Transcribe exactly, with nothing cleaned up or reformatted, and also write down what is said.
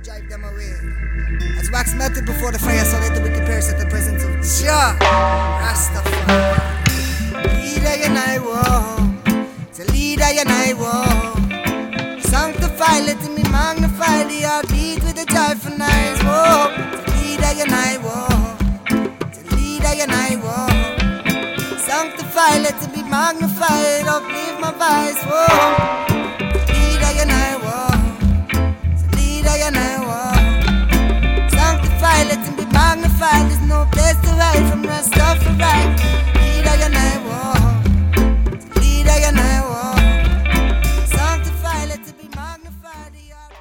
drive them away. As wax melted before the fire, so let the wicked perish at the presence of Jah Rastafari. Leader and I walk, the leader and I walk. Sanctify, let me magnify the heartbeat with a joyful noise. Walk, the leader and I walk, the leader and I walk. Sanctify, let it be magnified, uplift my voice. Walk.